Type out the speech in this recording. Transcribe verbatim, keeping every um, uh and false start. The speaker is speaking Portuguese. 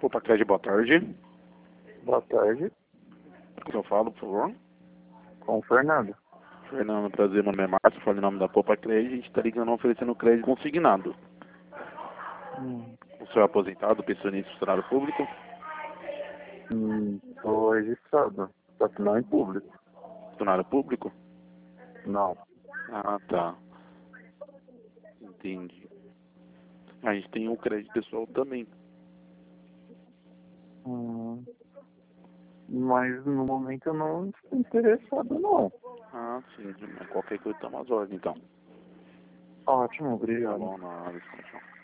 Opa, Crédito, boa tarde. Boa tarde, Eu falo, por favor. com o Fernando. Fernando, prazer, meu nome é Márcio, falo em nome da Popa Crédito, a gente está ligando oferecendo crédito consignado. Hum, O senhor é aposentado, pensionista, funcionário público? hum, tô registrado, só que não em público. Funcionário público? Não. Ah, tá. Entendi. A gente tem um crédito pessoal também. Hum, mas no momento eu não estou interessado, não. Ah, sim. Qualquer coisa, toma as ordens, então. Ótimo, Tá obrigado. bom, na hora, tchau.